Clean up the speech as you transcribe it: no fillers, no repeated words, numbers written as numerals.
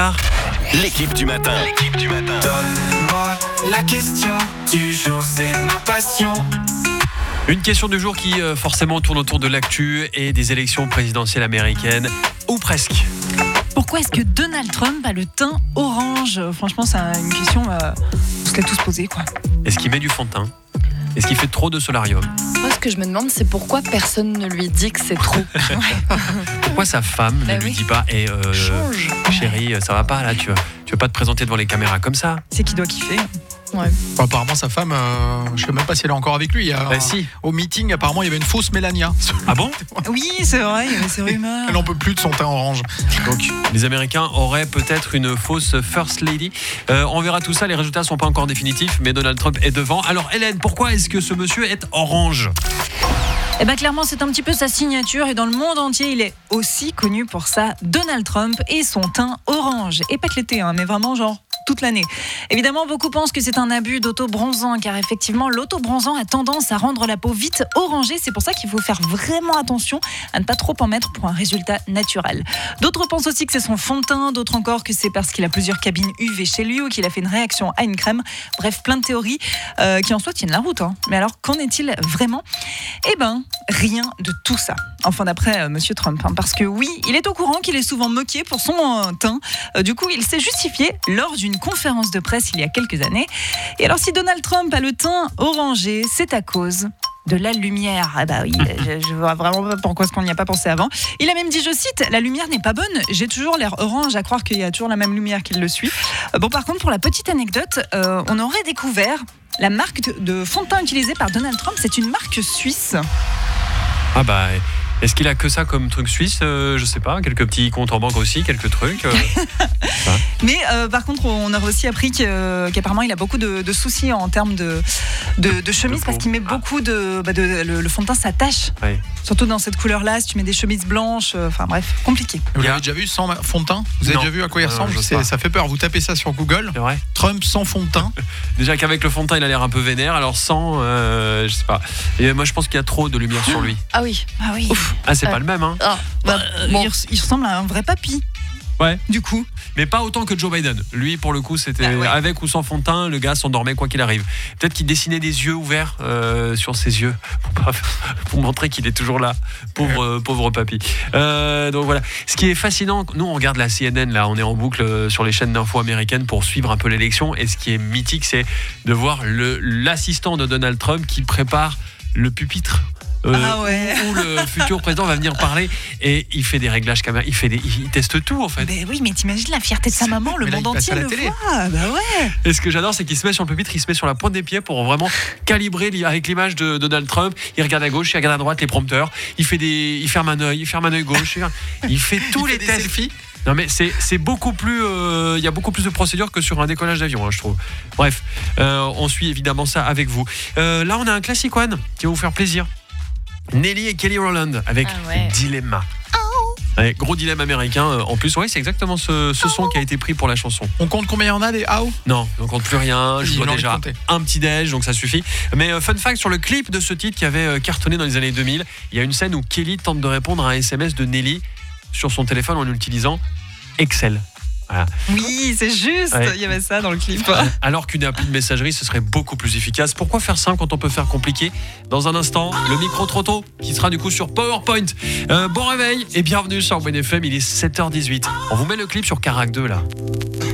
tard. L'équipe du matin. Donne-moi la question du jour, c'est ma passion. Une question du jour qui forcément tourne autour de l'actu et des élections présidentielles américaines, ou presque. Pourquoi est-ce que Donald Trump a le teint orange ? Franchement, c'est une question, on se l'a tous posée, quoi. Est-ce qu'il met du fond de teint ? Est-ce qu'il fait trop de solarium ? Moi, ce que je me demande, c'est pourquoi personne ne lui dit que c'est trop. Pourquoi sa femme ne lui dit pas Change. Chérie, ça va pas là, tu veux pas te présenter devant les caméras comme ça ? C'est qui doit kiffer. Ouais. Apparemment, sa femme, je sais même pas si elle est encore avec lui. Si. Au meeting, apparemment, il y avait une fausse Mélania. Ah bon ? Oui, c'est vrai, il y avait ces rumeurs. Elle n'en peut plus de son teint orange. Donc, les Américains auraient peut-être une fausse First Lady. On verra tout ça, les résultats sont pas encore définitifs, mais Donald Trump est devant. Alors Hélène, pourquoi est-ce que ce monsieur est orange ? Eh bien, clairement, c'est un petit peu sa signature et dans le monde entier, il est aussi connu pour ça, Donald Trump et son teint orange. Et pas que l'été, mais vraiment genre toute l'année. Évidemment, beaucoup pensent que c'est un abus d'autobronzant, car effectivement, l'autobronzant a tendance à rendre la peau vite orangée. C'est pour ça qu'il faut faire vraiment attention à ne pas trop en mettre pour un résultat naturel. D'autres pensent aussi que c'est son fond de teint, d'autres encore que c'est parce qu'il a plusieurs cabines UV chez lui ou qu'il a fait une réaction à une crème. Bref, plein de théories qui en soi tiennent la route. Mais alors, qu'en est-il vraiment ? Eh ben, rien de tout ça. Enfin, d'après Monsieur Trump. Parce que oui, il est au courant qu'il est souvent moqué pour son teint. Du coup, il s'est justifié lors d'une conférence de presse il y a quelques années. Et alors, si Donald Trump a le teint orangé, c'est à cause de la lumière. Ah bah oui, je vois vraiment pas pourquoi est-ce qu'on n'y a pas pensé avant. Il a même dit, je cite, « La lumière n'est pas bonne, j'ai toujours l'air orange à croire qu'il y a toujours la même lumière qui le suit. » Bon, par contre, pour la petite anecdote, on aurait découvert la marque de fond de teint utilisée par Donald Trump, c'est une marque suisse. Ah bah, est-ce qu'il a que ça comme truc suisse ? Je sais pas, quelques petits comptes en banque aussi, quelques trucs. Mais par contre, on a aussi appris qu'apparemment il a beaucoup de soucis en termes de chemises parce qu'il met beaucoup le fond de teint s'attache. Ouais. Surtout dans cette couleur-là, si tu mets des chemises blanches, enfin bref, compliqué. Vous l'avez déjà vu sans fond de teint ? Vous avez Non. déjà vu à quoi il ressemble ? je sais pas. Ça fait peur. Vous tapez ça sur Google. C'est vrai ? Trump sans fond de teint. Déjà qu'avec le fond de teint, il a l'air un peu vénère, alors sans, je sais pas. Et moi, je pense qu'il y a trop de lumière sur lui. Ah oui. Ah oui. Ah, c'est pas le même, hein ? Bon. Il ressemble à un vrai papy. Ouais. Du coup. Mais pas autant que Joe Biden. Lui, pour le coup, c'était avec ou sans fond de teint, le gars s'endormait quoi qu'il arrive. Peut-être qu'il dessinait des yeux ouverts sur ses yeux pour montrer qu'il est toujours là. Pauvre papy. Donc voilà. Ce qui est fascinant, nous on regarde la CNN, là, on est en boucle sur les chaînes d'infos américaines pour suivre un peu l'élection. Et ce qui est mythique, c'est de voir l'assistant de Donald Trump qui prépare le pupitre. Où le futur président va venir parler et il fait des réglages caméra, il teste tout en fait. Mais oui, mais t'imagines la fierté de sa maman, le monde entier le voit. Bah ouais. Et ce que j'adore, c'est qu'il se met sur le pupitre, il se met sur la pointe des pieds pour vraiment calibrer avec l'image de Donald Trump. Il regarde à gauche, il regarde à droite les prompteurs, il ferme un œil gauche, il fait tous les tests. Selfies. Non mais c'est beaucoup plus, il y a beaucoup plus de procédures que sur un décollage d'avion, je trouve. Bref, on suit évidemment ça avec vous. Là, on a un classic one qui va vous faire plaisir. Nelly et Kelly Rowland avec Dilemma. Ouais, gros dilemme américain en plus. Ouais, c'est exactement ce son qui a été pris pour la chanson. On compte combien il y en a des how ? Non, on compte plus rien. Je dois déjà compter. un petit déj, donc ça suffit. Mais fun fact sur le clip de ce titre qui avait cartonné dans les années 2000, il y a une scène où Kelly tente de répondre à un SMS de Nelly sur son téléphone en utilisant Excel. Voilà. Oui, c'est juste. Il y avait ça dans le clip. Alors qu'une appli de messagerie, ce serait beaucoup plus efficace. Pourquoi faire simple quand on peut faire compliqué ? Dans un instant, le micro-trotto qui sera du coup sur PowerPoint. Bon réveil et bienvenue sur WNFM, il est 7h18. On vous met le clip sur Carac 2 là.